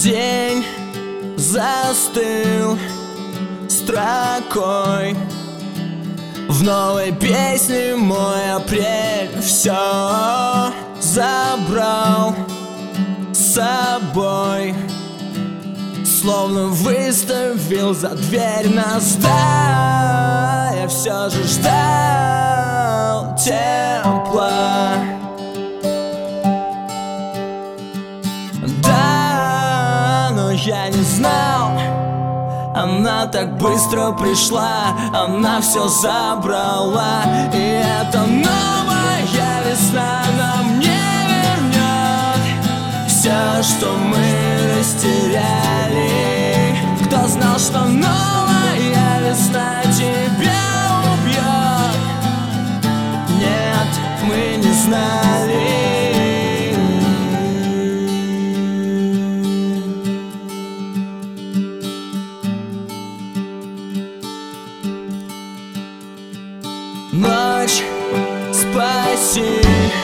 День застыл строкой в новой песне мой апрель все забрал с собой, словно выставил за дверь нас. Да, я все же ждал тепла. Да, но я не знал, она так быстро пришла, она все забрала. И эта новая весна нам не вернет все, что мы растеряли. Кто знал, что новая весна тебя убьет? Нет, мы не знали. Ночь, спаси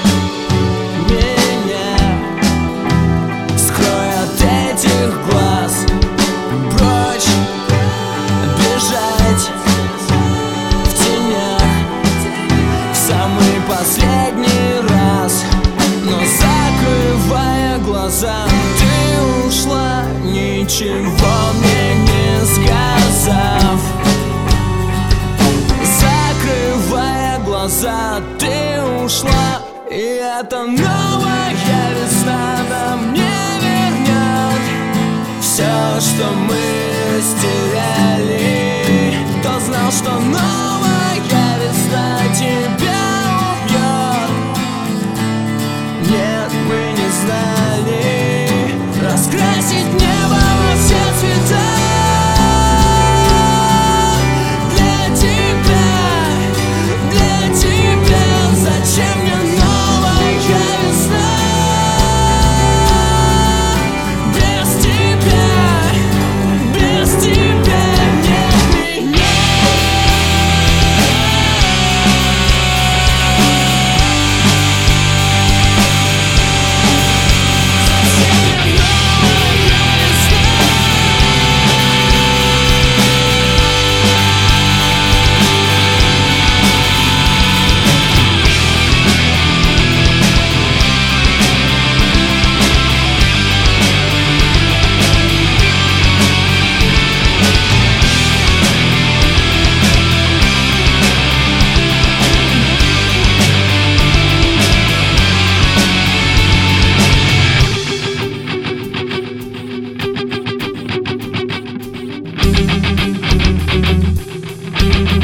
меня, скрой от этих глаз, прочь бежать в тенях в самый последний раз. Но закрывая глаза, ты ушла, ничего мне не сказав. Ты ушла, и эта новая весна нам не вернет все, что мы растеряли. Кто знал, что новая весна тебя